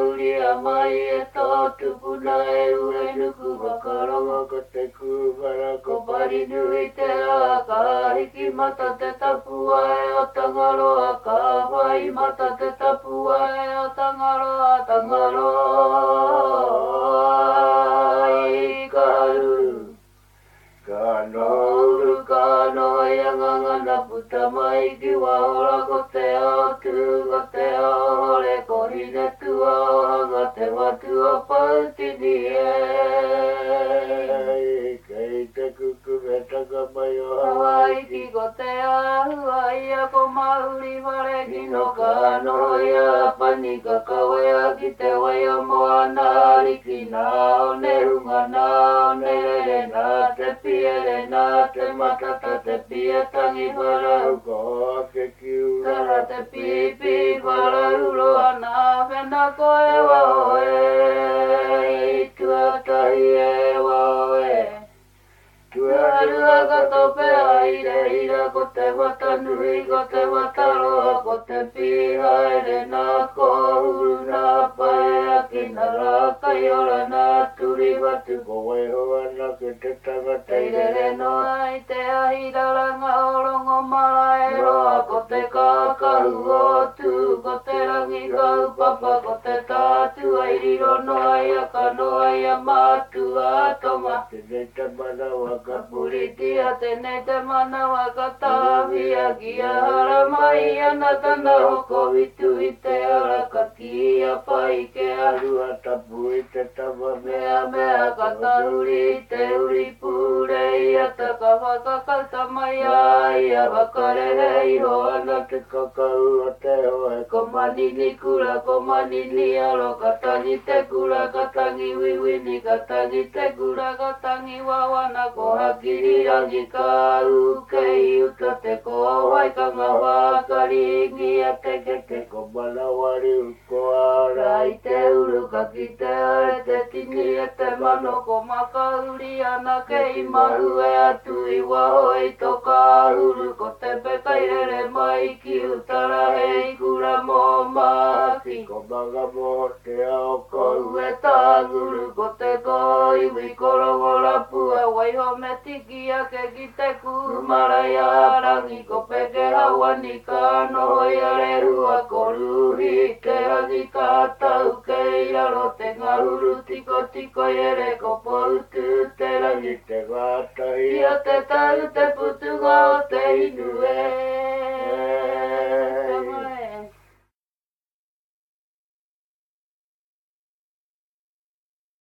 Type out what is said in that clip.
uri a mai e tō tupuna e ure nuku whakarongo ko te kūwara ko pari nui te a ka hiki mata te tapua e o tangaroa ka whai mata te tapua e o tangaroa i ka ruru. Ka nouru ka no iangangana puta mai ki wahora ko te ao tu ko te ao hore ko hine tua o hanga te watu o pautini e. Kei te kuku me taka mai o Hawaii ki ko te ahua ia ko mauri ware kino ka no ia pani ka kawea ki te wai o moana riki na o ne hunga na o ne re na te piere na te matata te pia tangi wharau ko ake kiu tara te pipi wharau roa na whena koe wao e i tuatahi e wao e tuarua ka tope aire ira ko te watanui ko te wataroa ko te piha ere na ko huru na pae aki na raka iora na turi watu ko wehoa na ke te tanga teirere no ai te ahiraranga orongo mara e roa ko te kākahu o tu ko te rangi kau papa ko te tātu airiro no ai a ka no ai a mātu a tonga te te mana waka puritia tene te mana waka tāwhia kia hara mai ana tana hoko vitu i te ara ka kia pai ke arua tapu i te tama mea kata uri te uri pure ia te ka whakakata mai ai a wakarehe iho ana te kakau o te hoe ko manini kura ko manini aro katangi te kura katangi wiwini katangi te kura katangi wawana ko hakiri rangi ka ukei uta te ko waikanga wakari ingi a te keke ko manawari uko ara i te uru ka ki te are te tini e te mano ko makauri ana kei mahu e atu i waho i toka uru ko te pekairere mai ki utara hei kura mō mahaki ko manga mō te ao ko ue tāguru ko te ko iwi korongo rapua waiho me tiki ake ki te kumarai a rangi ko peke hawani ka noho i are rua ko ruhi ke rangi ka tau ke iraro te ngahuru tiko tiko ere ko poutu te rangi te wātai ia te tau te putunga o te inu